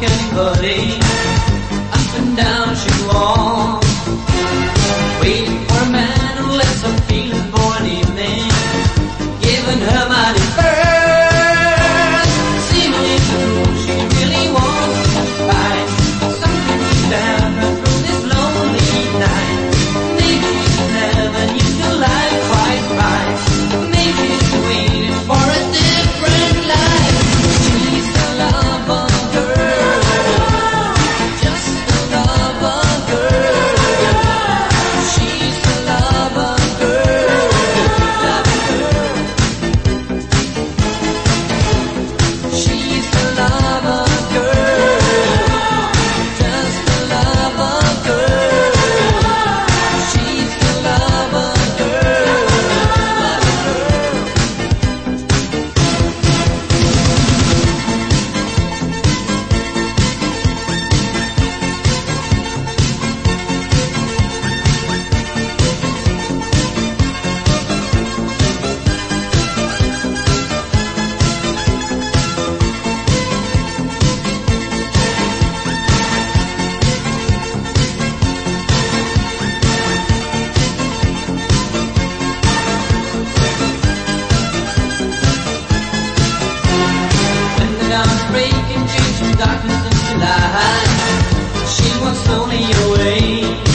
anybody. Up and down she walks, waiting for a man who lets her feel it for an evening, giving her mighty first, seemingly true. She really wants to find something to stand her through this lonely night. Maybe she's never used to life quite right. Maybe she's waiting for a different life. She's a lover girl, just a lover girl. She's a lover girl, lover girl. She's a lover girl, just a lover girl. She's a lover girl, lover girl. When the dawn's breaking, change from darkness into light, she walks slowly away.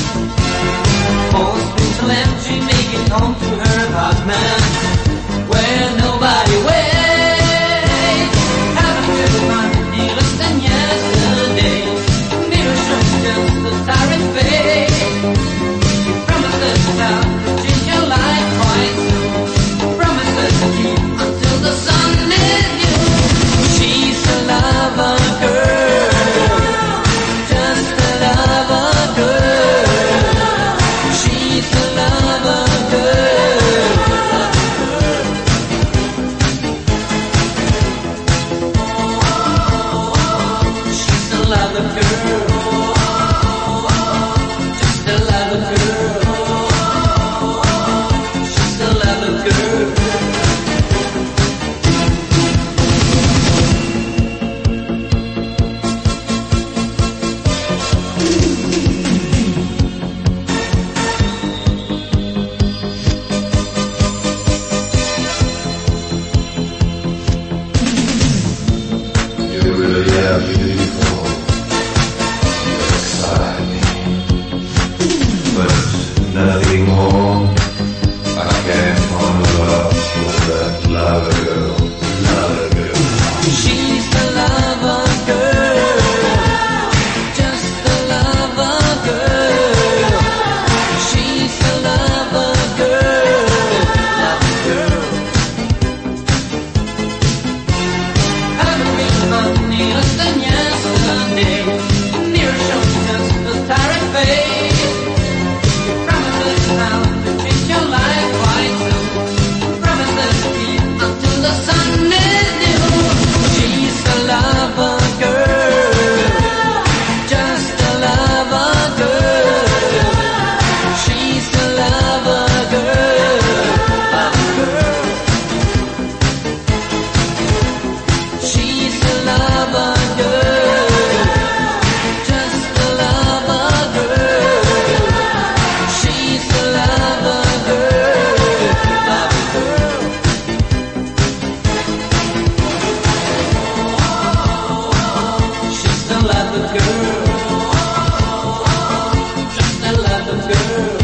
Phone screens till empty, make it home to her apartment, where nobody waits. Haven't driven on the needless than yesterday. Mirror shows just the tired face. Promises now to change your life quite soon. Promises to keep until the sun is new. She's a lover girl, just a lover girl. She's a lover girl, she's a lover girl, just a lover girl. She's a lover girl. You really are beautiful. You excite me, but nothing more. I can't fall in love with that lover girl, lover girl. She's a lover girl, just a lover girl. She's a lover girl, lover girl. Haven't been money less than yesterday. Mirror shows just the tired face. Promises now to change your life quite soon. Promises to keep until the sun is new. She's a lover girl, just a lover girl. She's a lover girl, lover girl. She's a lover girl, just a lover girl. She's a lover girl, lover girl. She's a lover girl, just a lover girl.